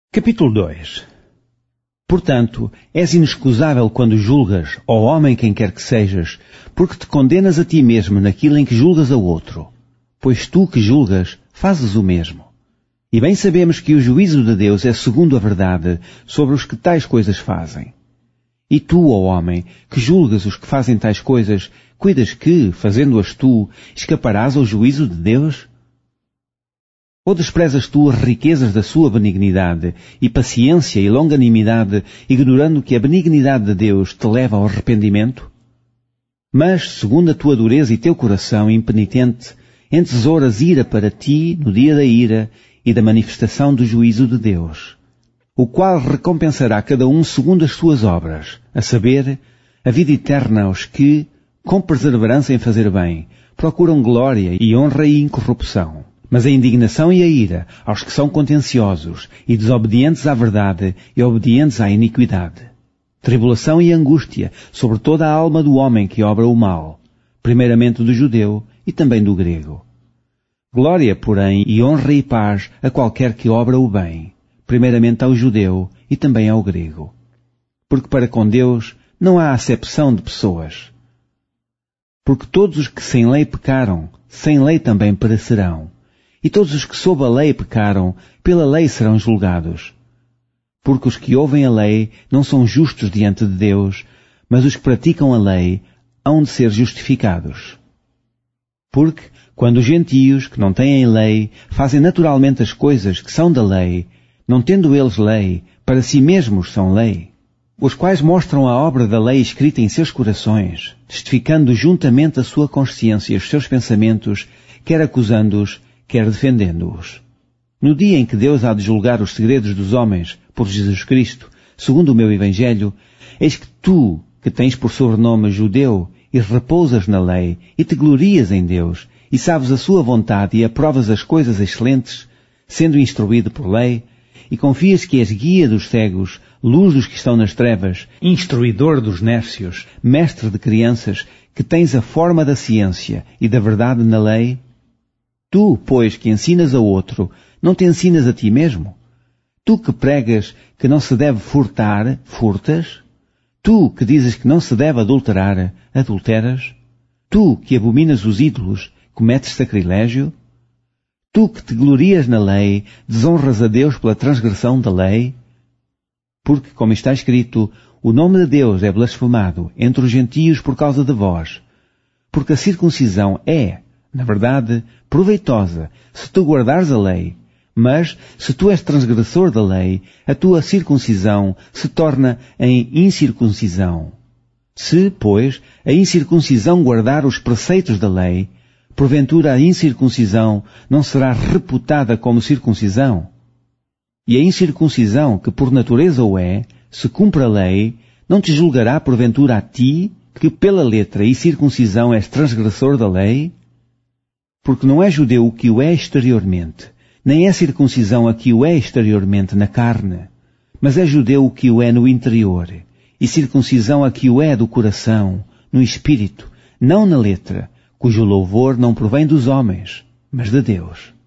Capítulo 2. Portanto, és inexcusável quando julgas, ó homem quem quer que sejas, porque te condenas a ti mesmo naquilo em que julgas a outro. Pois tu que julgas, fazes o mesmo. E bem sabemos que o juízo de Deus é segundo a verdade sobre os que tais coisas fazem. E tu, ó homem, que julgas os que fazem tais coisas, cuidas que, fazendo-as tu, escaparás ao juízo de Deus? Ou desprezas tu as riquezas da sua benignidade e paciência e longanimidade, ignorando que a benignidade de Deus te leva ao arrependimento? Mas, segundo a tua dureza e teu coração impenitente, entesouras ira para ti no dia da ira e da manifestação do juízo de Deus, o qual recompensará cada um segundo as suas obras, a saber, a vida eterna aos que, com perseverança em fazer bem, procuram glória e honra e incorrupção. Mas a indignação e a ira aos que são contenciosos e desobedientes à verdade e obedientes à iniquidade. Tribulação e angústia sobre toda a alma do homem que obra o mal, primeiramente do judeu e também do grego. Glória, porém, e honra e paz a qualquer que obra o bem, primeiramente ao judeu e também ao grego. Porque para com Deus não há acepção de pessoas. Porque todos os que sem lei pecaram, sem lei também perecerão. E todos os que sob a lei pecaram, pela lei serão julgados. Porque os que ouvem a lei não são justos diante de Deus, mas os que praticam a lei hão de ser justificados. Porque, quando os gentios, que não têm lei, fazem naturalmente as coisas que são da lei, não tendo eles lei, para si mesmos são lei, os quais mostram a obra da lei escrita em seus corações, testificando juntamente a sua consciência e os seus pensamentos, quer acusando-os, quer defendendo-os. No dia em que Deus há de julgar os segredos dos homens por Jesus Cristo, segundo o meu Evangelho, eis que tu, que tens por sobrenome judeu, e repousas na lei, e te glorias em Deus, e sabes a sua vontade e aprovas as coisas excelentes, sendo instruído por lei, e confias que és guia dos cegos, luz dos que estão nas trevas, instruidor dos nércios, mestre de crianças, que tens a forma da ciência e da verdade na lei, tu, pois, que ensinas a outro, não te ensinas a ti mesmo? Tu que pregas que não se deve furtar, furtas? Tu que dizes que não se deve adulterar, adulteras? Tu que abominas os ídolos, cometes sacrilégio? Tu que te glorias na lei, desonras a Deus pela transgressão da lei? Porque, como está escrito, o nome de Deus é blasfemado entre os gentios por causa de vós. Porque a circuncisão é, na verdade, proveitosa, se tu guardares a lei, mas, se tu és transgressor da lei, a tua circuncisão se torna em incircuncisão. Se, pois, a incircuncisão guardar os preceitos da lei, porventura a incircuncisão não será reputada como circuncisão? E a incircuncisão, que por natureza o é, se cumpre a lei, não te julgará porventura a ti, que pela letra e circuncisão és transgressor da lei? Porque não é judeu o que o é exteriormente, nem é circuncisão a que o é exteriormente na carne, mas é judeu o que o é no interior, e circuncisão a que o é do coração, no espírito, não na letra, cujo louvor não provém dos homens, mas de Deus.